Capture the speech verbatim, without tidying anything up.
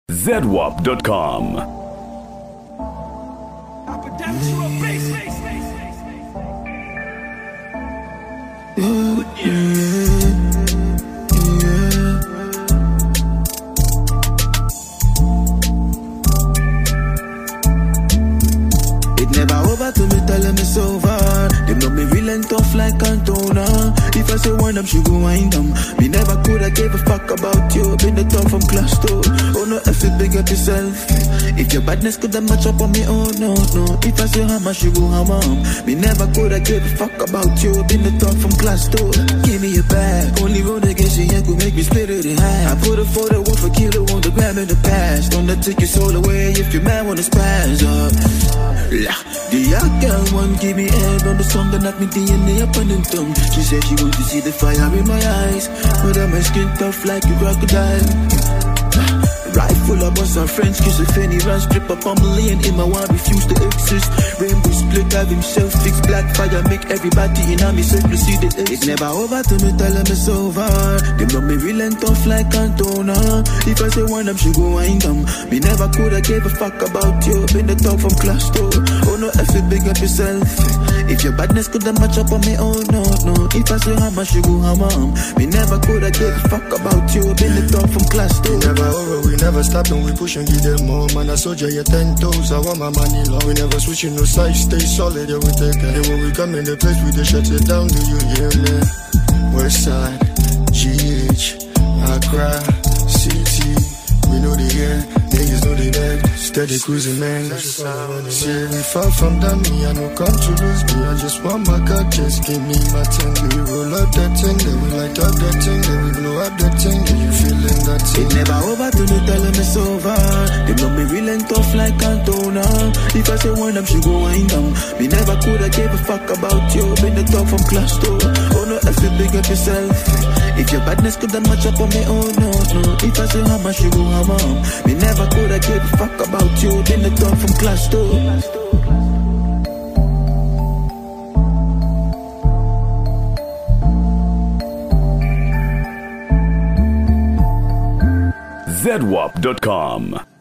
Z W A P dot com. It never over to me, tell them it's over. They know me real and tough like Cantona. If I say one up, she go wind them. Me never could, I gave a fuck about you. Been the top from class two. Oh no, if you big up yourself. If your badness could have match up on me, oh no, no. If I say how much you go, how much. Me never could, I gave a fuck about you. Been the top from class two. Give me your bag. Only road against you, could make me split it in half. I put a photo, one for kilo, on the gram in the past. Don't let take your soul away if your man wanna spaz up. The young girl won't give me head on the song that knock me D N A up on them tongue. She said she want to see the fire in my eyes, but my skin tough like a crocodile. Rifle up on some French kiss, a Fanny run strip up on my lane. In my one refuse to exist. Rainbow split, have himself fix black fire, make everybody in army circle see the It's never over to me, tell them it's over. They know me real and tough like Cantona. If I say one up, she go wind them. Me never could, I gave a fuck about you. Been the top from class two. Oh no, if you big up yourself. If your badness could have match up on me, oh no, no. If I say how much you go, how much. Me never could, I gave a fuck about you. Been the top from class two. We never over, we never stop and we push and give them more. Man, I soldier, you ten toes, I want my money long. We never switching no sides, stay solid, yeah, we take it. And when we come in the place, we just shut it down, do you hear me? West side, G H, Accra, C T, we know the air, niggas know the dead. Steady cruising, man. See, we far from done, me, I no come to lose me. I just want my God, just give me my thing. We roll up that thing, then we light up that thing, then we blow up that thing, then you feeling that thing. It never over to me, tell them it's over. They know me real and tough like Cantona. If I say one up, she go wind them. Me never could, I gave a fuck about you. Been the top from class two. Oh no, if you big up yourself. If your badness could have match up on me, oh no, no. If I say how much you go, how much. Me never could, I gave a fuck about you. Been the top from class two. Z W A P dot com.